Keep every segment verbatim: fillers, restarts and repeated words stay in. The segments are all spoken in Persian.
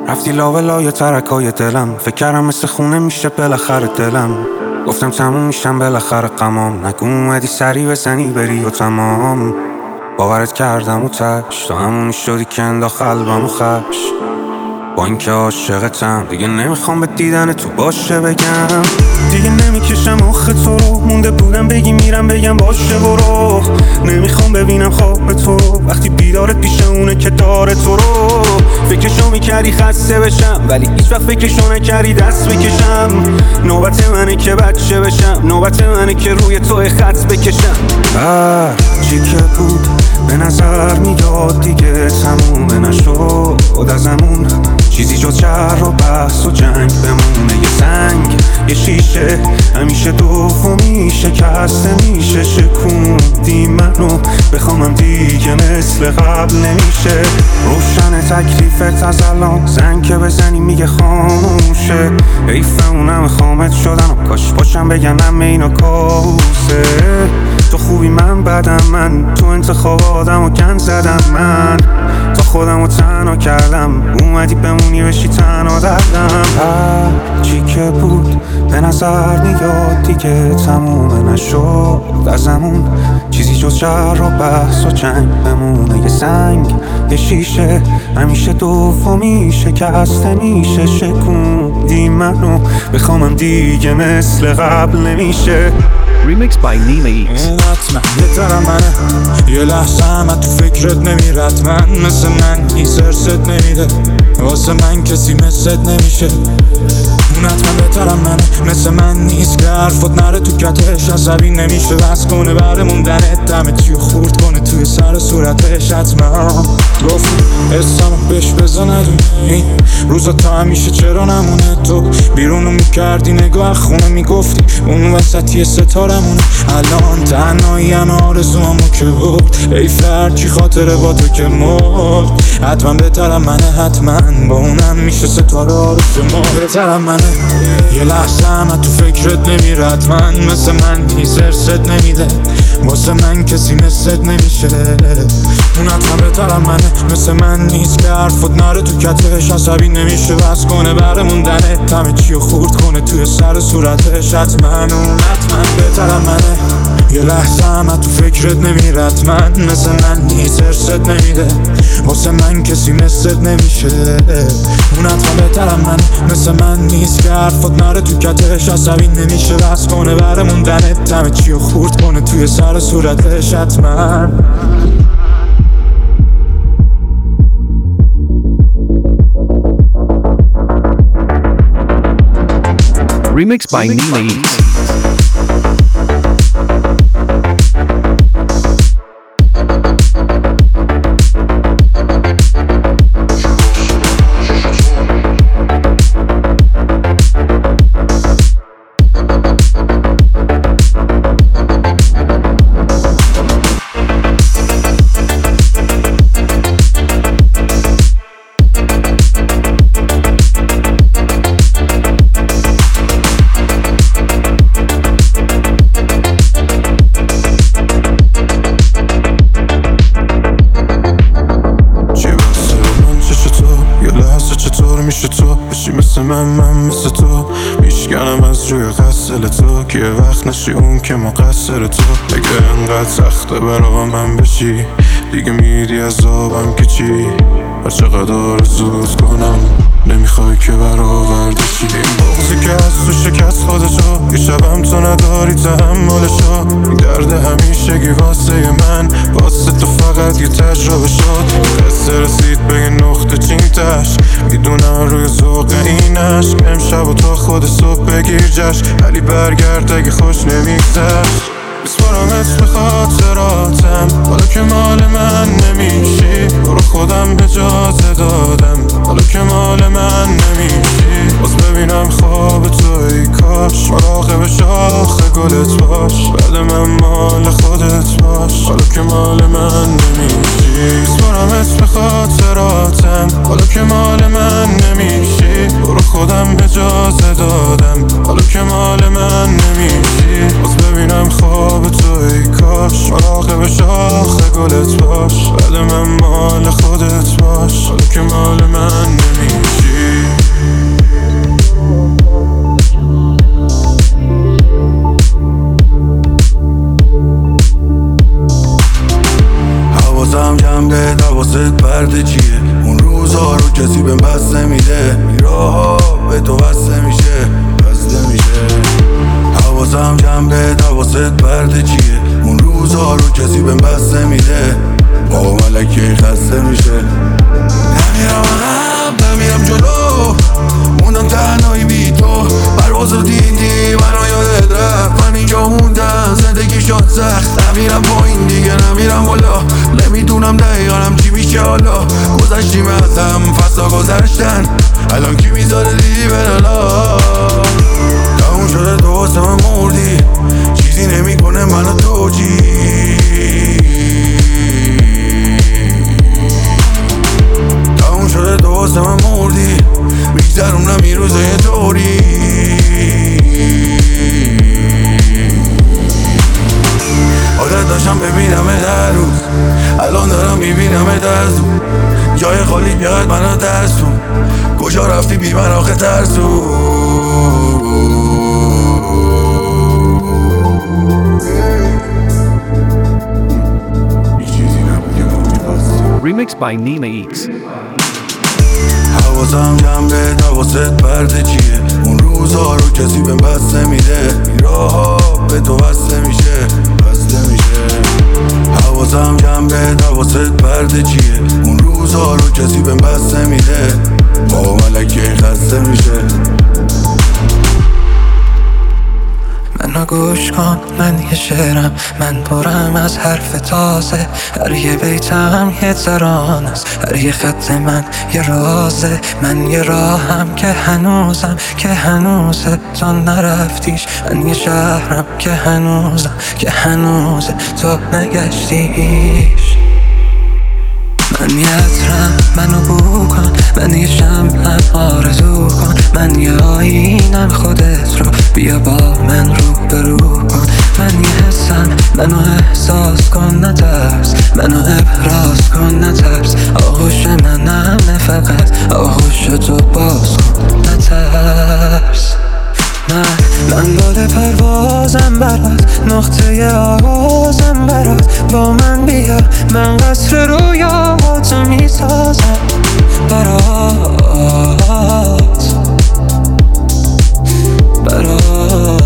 رفتی لاولای ترکای دلم، فکر کردم مثل خونه میشه بالاخره دلم. گفتم تموم میشم بالاخره غمام، نگو اومدی سری بزنی بری و تمام. باورت کردم و تش تا همونی شدی که انداخت قلبمو خش. با اینکه عاشقتم دیگه نمیخوام به دیدن تو باشه بگم، دیگه نمیکشم آخ تو رو. مونده بودم بگی میرم بگم باشه برو. نمیخوام ببینم خواب تو رو وقتی بیدارت پیش اونه که داره تو رو. فکرشو میکردی خسته بشم ولی هیچ وقت فکرشو نکردی دست بکشم. نوبت منه که بچه بشم، نوبت منه که روی تو خط بکشم. هر چی که بود به نظر میاد دیگه تمومه نشد ازمون، چیزی جز شر و بحث و جنگ بمونه. یه سنگ یه شیشه همیشه دومی شکسته میشه. شکوندی منو بخوامم دیگه مثل قبل نمیشه. روشن تکلیفت از الان، زنگ که بزنی میگه خاموشه. حیفه اونم خامت شدن و کاش باشم بگنم اینا کابوسه. تو خوبی من بدم، من تو انتخاب آدم و گند زدم. من تا خودم رو تنها کردم، اومدی بمونی بشی تنها دردم. هر چی که بود به نظر میاد دیگه تمومه نشد ازمون، چیزی جز شر و بحث و جنگ بمونه. یه سنگ یه شیشه همیشه دومی شکسته میشه. شکوندی منو بخوامم دیگه مثل قبل نمیشه. Remixed by Nima Eats. حتما بهترم منه، یه لحظه هم تو فکرت نمیرد. من مثل من هیچ ارست نمیده، واسه من کسی مثلت نمیشه. اون حتما بهترم منه، مثل من نیست که حرفات نره تو کتش. عصبی نمیشه بس کنه بره موندنت، دمه چیو خورد کنه توی سر صورتش. حتما گفت اسمو بهش بزن ندونی روزا تا همیشه چرا نمونه. تو بیرونو میکردی نگاه خونه میگفتی اون وسطی ستارمونه. الان تنهایی همه آرزوامو که بود، ای فرچی خاطره با تو که مرد. حتما بهترم منه، حتما با اونم میشه ستاره آرزو ما. بهترم منه، یه لحظه هم تو فکرت نمیرد. من مثل من هیچ ارست نمیده، واسه من کسی مثلت نمیشه. اون حتما بهترم منه، مثل من نیست که حرفات نره تو کتش. عصبی نمیشه بس کنه بره موندنت، همه چیو خورد کنه توی سر صورتش. حتما اون حتما بهترم منه، یه لحظه هم تو فکرت نمیرد. من مثل من هیچ ارست نمیده، واسه من کسی مثلت نمیشه. اون حتما بهترم منه، مثل من نیست که حرفات نره تو کتش. عصبی نمیشه بس کنه بره موندنت، همه چیو خورد کنه توی سر صورتش. حتما Remixed by Nima Eats. میشه تو بشی مثل من، من مثل تو میشکنم از روی قصل تو، که یه وقت نشی اون که مقصر تو. اگه انقدر سخته برا من بشی دیگه میری از آبم که چی. هر چقدر آرزوت کنم نمیخوای که برآورده شی. این بغضی که از تو شکست خودشو، یه شبم تو نداری تحملشو. این درد همیشگی واسه من، واسه تو فقط یه تجربه شد. قصه رسید به یه نقطه چینتش، میدونم روی ذوق اینش. امشب و تا خود صبح بگیر جشن، ولی برگرد اگه خوش نمیگذشت. بسپارمت به خاطراتم، حالا که مال من نمیشی. برو خودم اجازه دادم، حالا که مال من نمیشی. باز ببینم خواب تو ای کاش، مراقب شاخ گلت باش. بعد من مال خودت باش، حالا که مال من نمیشی. بسپارمت به خاطراتم، حالا که مال من نمیشی. برو خودم اجازه دادم، حالا که مال من نمیشی. باز ببینم خواب تو ای کاش، مراقب شاخ گلت باش. بعد من مال خودت باش، حالا که مال من نمیشی. برده چیه؟ اون روزا رو کسی بهم بس نمیده، این راه‌ها به تو بسته میشه بسته میشه. حواسم جمع به حواست برده چیه؟ اون روزا رو کسی بهم بس نمیده، بابا ملکه خسته میشه. نمیرم عقب نمیرم جلو، موندم تنهایی بی تو. پرواز رو دیدی منو یادت رفت، من اینجا موندم زندگی شد سخت. نمیرم پایین دیگه نمیرم بالا، نمیدونم دقیقا چی میشه حالا. گذشتیم از هم فصلا گذشتن، الان کی میذاره دیدی برالا. تموم شده تو واسه من مردی، چیزی نمیکنه منو تو چی. تموم شده تو واسه من مردی، میگذرونم این روزه یه طوری. عادت داشتم ببینم در روز، الان دارم میبینم از اون. جای خالی بیاد منو ترسون، کجا رفتی بی من آخه ترسون. Remixed by Nina X. حواسم جمع به حواست برده چیه؟ اون روزا رو کسی بهم بس نمیده، این راه‌ها به تو بسته میشه بسته میشه. حواسم جمع به حواست برده چیه؟ اون روزا رو کسی بهم بس نمیده، بابا ملکه خسته میشه. منو گوش کن، من یه شعرم، من پرم از حرف تازه. هر یه بیتم یه تران است، هر یه خط من یه رازه. من یه راهم که هنوزم که هنوزه تو نرفتیش. من یه شهرم که هنوزم که هنوزه تو نگشتیش. من یه عطرم منو بو کن، من یه شمعم آرزو کن. من یه آینم خودت رو بیا با من رو به رو کن. من یه حسم منو احساس کن نترس، منو ابراز کن نترس. آغوش منم فقط آغوش تو باز کن نترس. من من بال پروازم برات، نقطه آغازم برات. با من بیا من قصر رویاهاتو میسازم برات برات.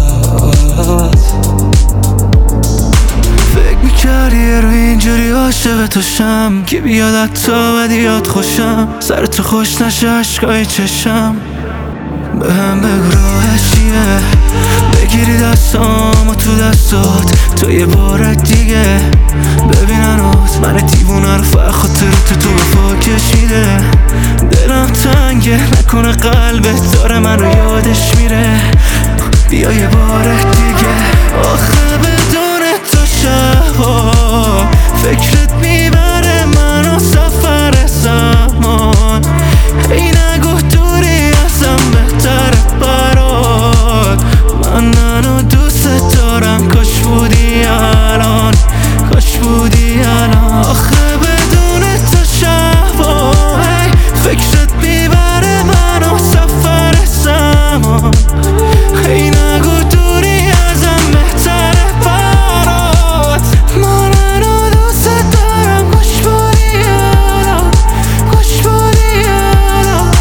فکر میکردی رو اینجوری عاشق تو شم، که بیاد حتی بدیات خوشم. سر تو خوش نشه عشقای چشم، به هم بگو راهش چیه. بگیری دستامو تو دستات تو یه بار دیگه، ببیننات من دیوونه رو فقط خاطرت تو وفا کشیده. دلم تنگه نکنه قلبت داره من رو یادش میره. بیا یه بار دیگه، آخه بدون تو شبا فکرت میبره منو سفر زمان. ای نگو دوری ازم بهتره برات، من منو دوست دارم. کاش بودی الان، کاش بودی الان. آخه بدون تو شبا فکرت میبره منو سفر زمان. ای نگو دوری ازم بهتره برات، من منو دوست دارم. کاش بودی الان، کاش بودی الان.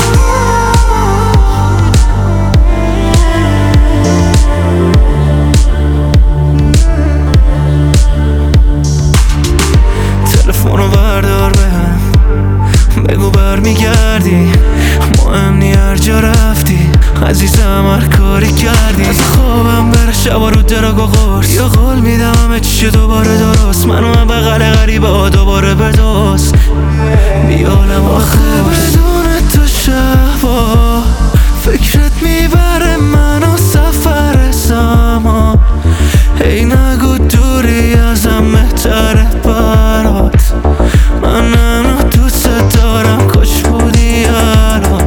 تلفنو بردار بهم، بگو برمیگردی. مهم نی هر جا رفتی عزیزم، هر کاری کردی. از خوابم بره شبا رو دراگ و قرص، یا قول میدم همه چی دوباره درست. منو هم بغل غریبه ها دوباره بدوست. بیالم آخه بدون تو شبا فکرت میبره منو سفر زمان. ای نگو دوری ازم بهتره برات، من منو دوست دارم. کاش بودی الان،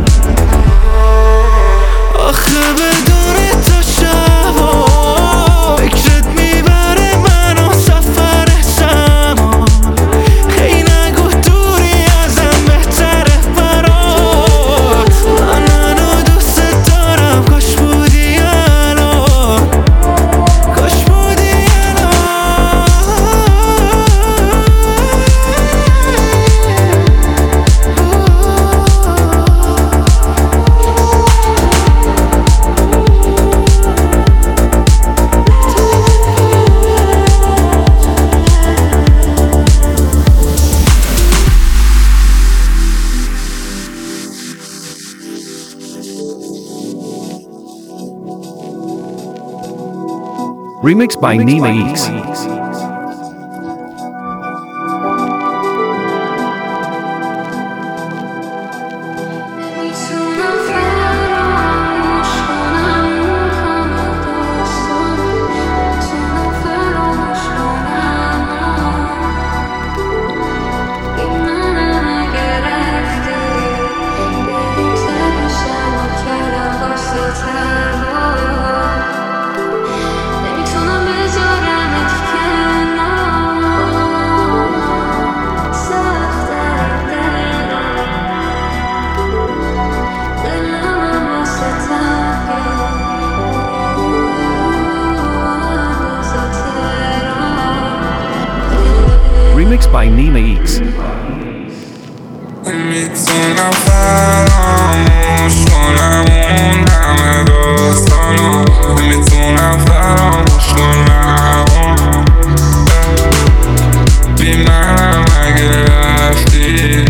آخه بدون تو شبا فکرت میبره منو سفر زمان. ای نگو دوری ازم بهتره Remixed by Nima X. Remixed by Nima X. میتونم فراموش کنم اون همه داستانو میتونم فراموش کنم بی منم اگه رفتی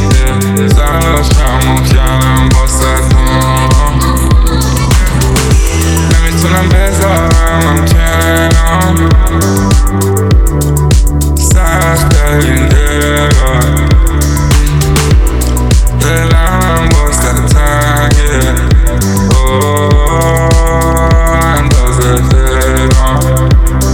زلاشمو کردم باستم نمیتونم بذارم کنار سخت این دلار دلم باسته تنگه اندازه دلم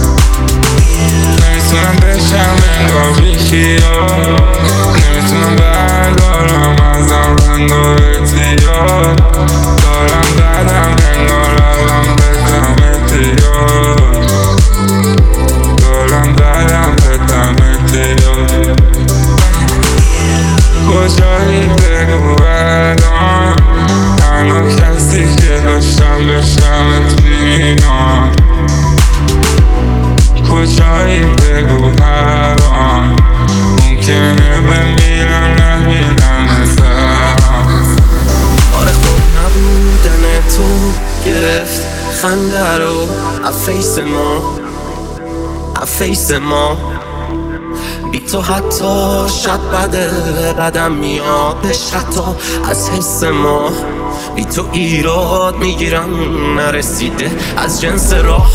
نمیتونم بشم انگار بیخیال نمیتونم بردارم ازم رنگ و اعتیاد دارم بدم انگار الان بزم اعتیاد دارم بدم بزم اعتیاد کجایی بگو بدان تنها کسی که داشتم بشمت بینام کجایی بگو الان ممکنه بمیرم نمیرم ازم آره خوب نبودن تو گرفت خنده رو افیس ما افیس ما بی تو حتی شب بده بدم میادش حتی از حس ما بی تو ایراد میگیرم نرسیده از جنس راه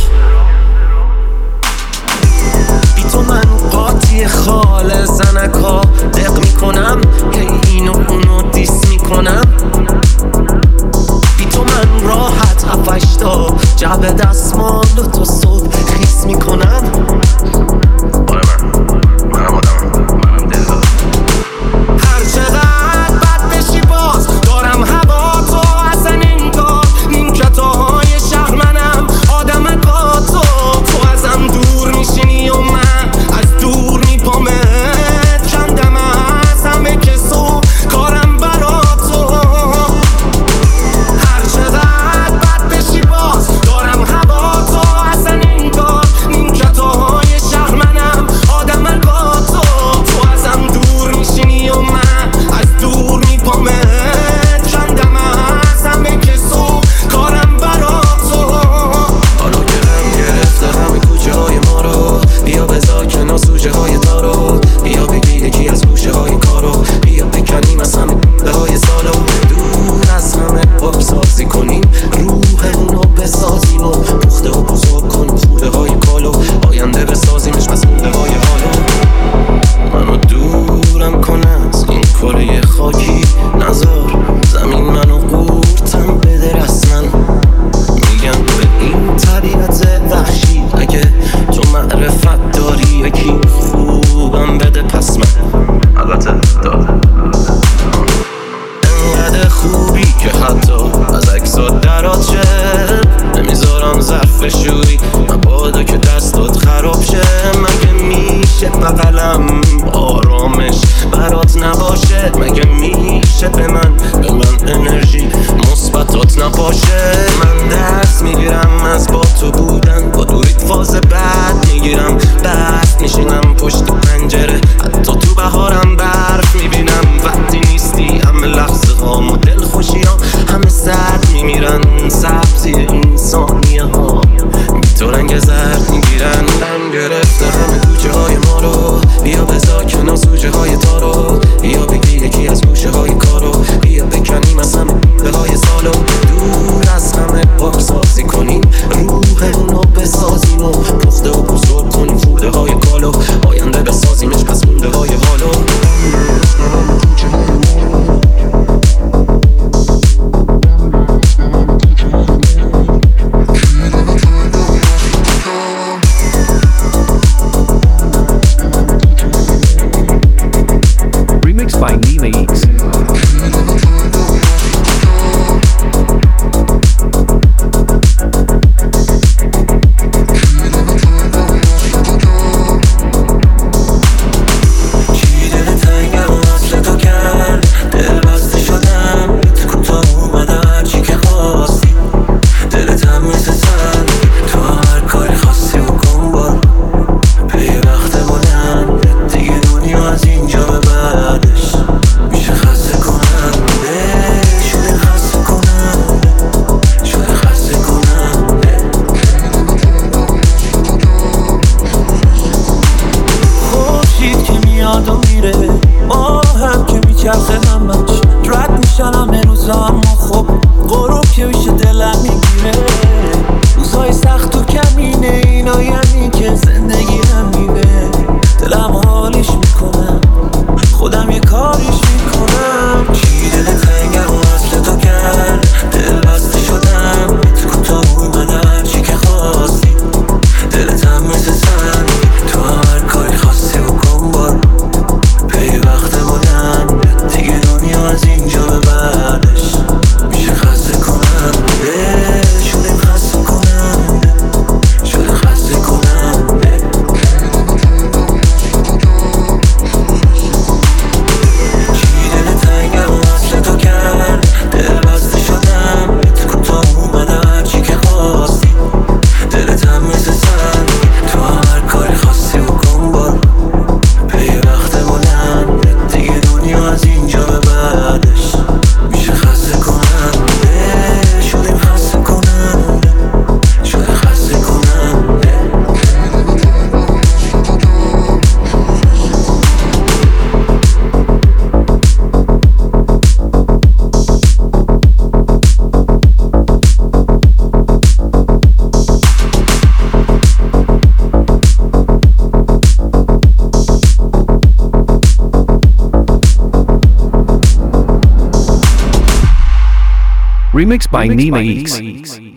بی تو من قاطی خال زنکا دق میکنم که اینو اونو دیس میکنم بی تو من راحت هفشتا جعب دستمال و تو صبح خیس میکنم آره من منم آدمم منم دلدار هر چقدر بد بشی باز دارم هوا تو اصلا انگار نیمکتاهای شهر منم آدمت با تو تو ازم دور میشینی و من از دور میپامت چندم از همه کسو کارم برا تو هر چقدر بد بشی باز دارم هوا تو اصلا انگار نیمکتاهای شهر منم آدمت با تو تو ازم دور میشینی و من از دور میپامت چندم از همه کسو کارم برا تو حالا که هم گرفته همه کوچه های ما رو بیا بذار کنار سوژه های دارو بیا بگی یکی از گوشه های کارو بیا بکنیم از همه ده های سالو دور از همه پاک سازی کنیم روحمونو بسازیم و پخته و بزرگ کنیم خوده های کالو آینده بسازیمش مسئوله های حالو منو دورم کن از این کره خاکی نذار زمین منو قورتم بده رسمن میگم به این طبیعت وحشی اگه تو معرفت داری یکی خوبم بده پس من البته داره انقدر خوبی که حتی از اکسات درات شه نمیذارم ظرف شوری مبادا که دستات خراب شه مگه میشه بغلم آرامش برات نباشه مگه میشه به من به من انرژی مثبتات نباشه من درس میگیرم از با تو بودن با دوریت فاز بعد میگیرم برف میشینم پشت پنجره حتی تو بهارم برف میبینم وقتی نیستی همه لحظه ها مدل خوشی ها همه سرد میمیرن سبزی انسانیه ها بی تو رنگ زرد میگیرن من گرفته همه کوچه های ما رو بیا بذار کنار سوژه های تارو بیا بگی یکی از گوشه های کارو Remixed by Nima X.